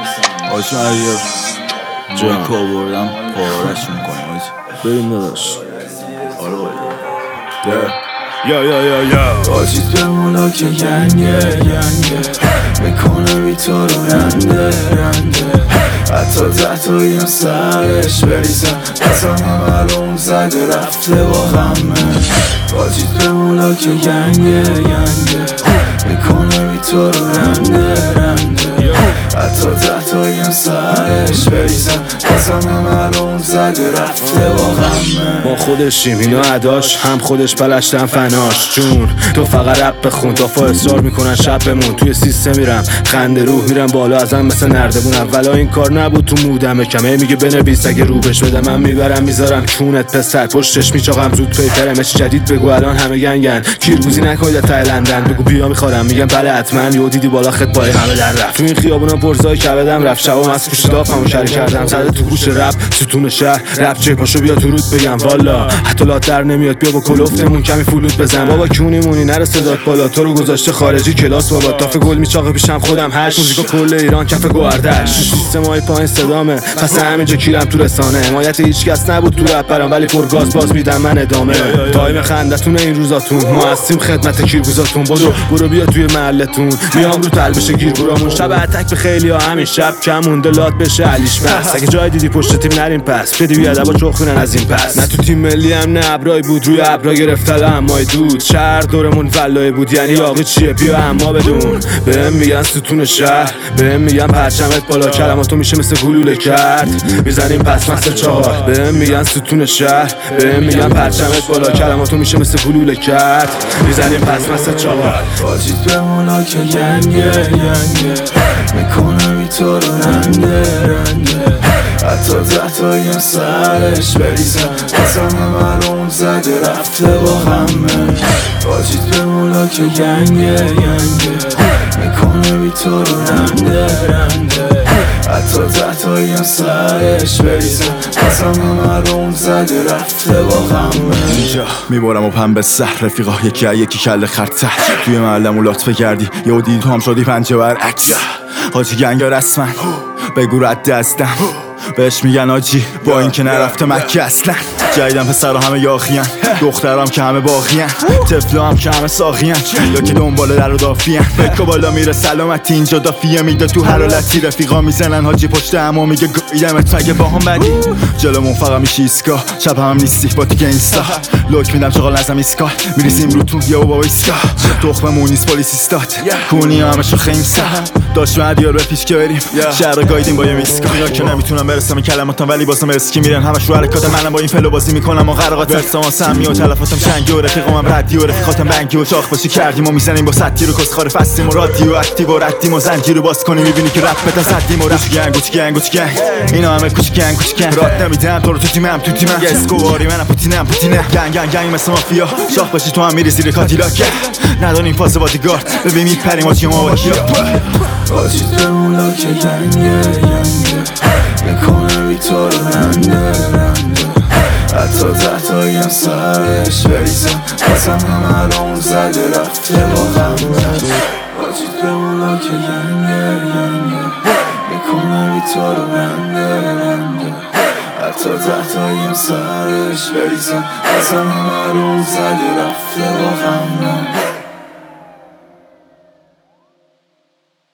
آجون اگه جای پا بردم پارشون کنیم بریم نداشت. آره باید آجید بمونا که گنگه میکنه بی تو رو رنده حتی تحتاییم سرش بریزم اصلا همه رو اون زده رفته با غمه. آجید بمونا که گنگه میکنه بی تو رو رنده حتی تحتاییم سرش بریزم اصلا همه رو اون زده رفته با غمه. ما خودشیم اینا عداش هم خودش بلشتن فناش جون تو فقط رپ بخون تا فا اصرار میکنن شب بمون توی سیستم میرم خنده روح میرم بالا ازم مثل نردبون. اولا این کار نبود تو مودم کمه میگه بنویس اگه رو بش بده من میبرم میذارم چونت پسر پشتش میچاقم زود پیترم اش جدید بگو الان همه گنگن کیرگوزی نکنید تا لندن بگو بیا میخوام میگم بله حتما یهو دیدی بالا خط پای همه در رفت تو این خیابونا پرزای کبدم رفت شبام از کوش دافمو شری کردم زده تو گوش رپ ستون شهر رپ چه پاشو بیا تو رود بگم والا حتی لات در نمیاد بیا با کلفتمون کمی فلوت بزن بابا کونی مونی نره صدات بالا تو رو گذاشته خارجی کلاس بابا تاف گل میچاقه پیشم خودم هشت موزیکا کل ایران کف گوهردش سیستمای پایین صدامه پس همینجا کیرم تو رسانه حمایت هیچکس نبود تو رپرام ولی پرگاز باز میدم من ادامه تایم خندتون این روزاتون ما هستیم خدمت کیرگوزاتون برو بیا توی محلتون میام رو تلبش گیرگورامون شب اتک به خیلیا همین شب کم مونده لات بشه علیش بس اگه جای دیدی پشت تیم نریم پس بدی بیا ادبا چخونن از این پس نه تو تیم ملی هم نه ابرای بود روی ابرا گرفتل امای دود شهر دورمون ولای بود یعنی یاقی چیه بیا اما بدون بهم میگن ستون شهر بهم میگن پرچمت بالا کلماتو میشه مثل گلوله کرد میزنیم پس مثل چهار بهم میگن ستون شهر بهم میگن پرچمت بالا کلماتو میشه مثل گلوله کرد میزنیم پس مثل چهار. آجید بمونا که گنگه میکنه بی تو رو رنده حتی تحتاییم سرش بریزم اصلا همه رو اون زده رفته با غمه. آجید بمونا که گنگه میکنه بی تو رو رنده حتی تحتاییم سرش بریزم اصلا همه رو اون زده رفته با غمه. اینجا میبارم و پن به سر رفیقا یکی کل خرطه توی محلم لطفه کردی یهو دیدی تو هم شدی پنجه برعکس حاجی گنگا رسمن بگو رد دستم بهش میگن آجی با این که نرفته مکه اصلا جایدم پسرها همه یاخیان دخترام که همه باقیان طفلا هم که همه ساقیان یا که دنبال در و دافیان بکو بالا میره سلامتی اینجا دافیه میده تو هر حالتی رفیقا میزنن حاجی پشت همو میگه گایدمت مگه با هم بدی جلومون فقط میشی ایسکا شب هم نیستی با تو گینستا لوک میدم چقال نزم ایسکال میریسیم رو تو یا بابا ایسکا تخممون نیست پلیسیستات کونی همه شو خیمسا داشت مدیار به پیش که بریم شهر رو گایدیم با یه میسکا اینا که نمیتونم برسم این کلماتم ولی بازم اسکی میرن همش رو حرکات منم با این فلو بازی میکنم و قرقات برسام سمی و تلفاتم چنگی و رفیقام ردی و رفیقاتم بنگی و چاخ باشی کردیم و میزنیم با سطی رو کسخار فستیم و رادی و اکتیو و ردیم و زنجی رو باز کنیم میبینی که رپ بتن زدیم و گوچ گنگ اینا همه کوچ گنگ راد نمیدم تو رو تو تیمم یه اسکواری منم پوتینم گنگ مثل مافیا شاخ باشی تو هم میری زیر کاتیلاک نداریم فاز بادیگارد ببین میپریم آجی ما با کیا. آجید بمونا که گنگه میکنه بی تو رو رنده حتی تحتاییم سرش بریزم اصلا همه رو اون زده رفته با غمه. آجید بمونا که گنگه میکنه بی تو رو رنده حتی تحتاییم سرش بریزم اصلا همه رو اون زده رفته با غمه.